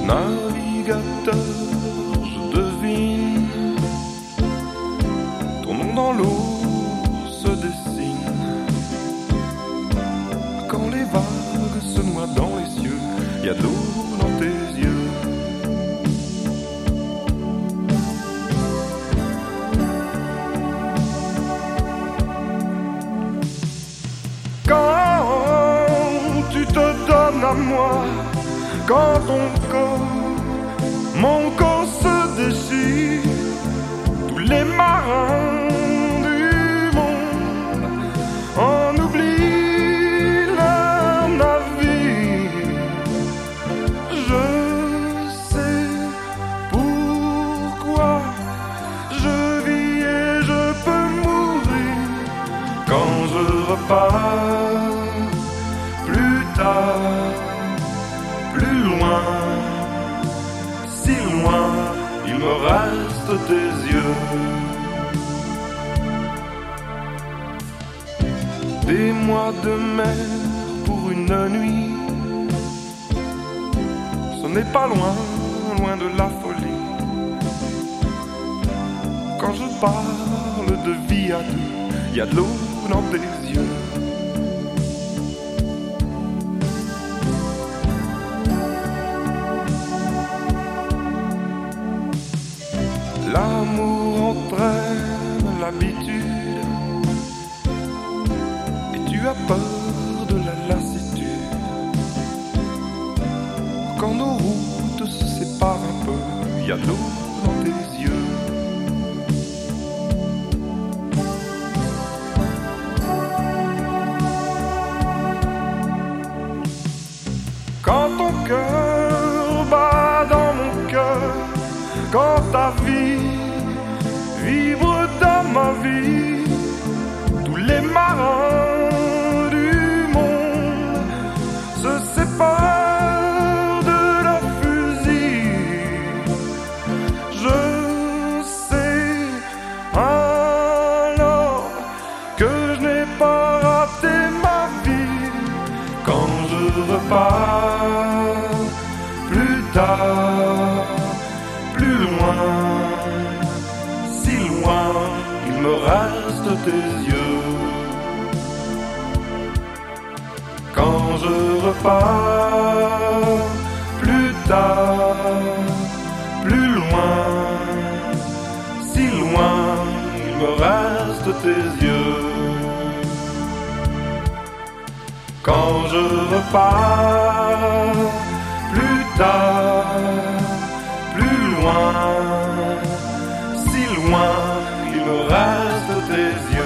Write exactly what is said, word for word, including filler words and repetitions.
Navigateur, je devine ton nom dans l'eau se dessine. Quand les vagues se noient dans les cieux, il y a de l'eau dans tes yeux. Quand tu te donnes à moi, quand ton corps, mon corps se déchire, tous les marins du monde en oublient leur navire. Je sais pourquoi je vis et je peux mourir quand je repars plus tard. Plus loin, si loin, il me reste tes yeux. Des mois de mer pour une nuit, ce n'est pas loin, loin de la folie. Quand je parle de vie à deux, il y a de l'eau dans tes yeux. L'amour entraîne l'habitude et tu as peur de la lassitude. Quand nos routes se séparent un peu, il y a de l'eau dans tes yeux. Quand ton cœur bat dans mon cœur, quand ta vie vibre dans ma vie, tous les marins du monde se séparent de leur fusil. Je sais alors que je n'ai pas raté ma vie quand je repars plus tard. Plus loin, si loin, il me reste tes yeux. Quand je repars, plus tard, plus loin, si loin, il me reste tes yeux. Quand je repars, plus tard, si loin, il me reste tes yeux.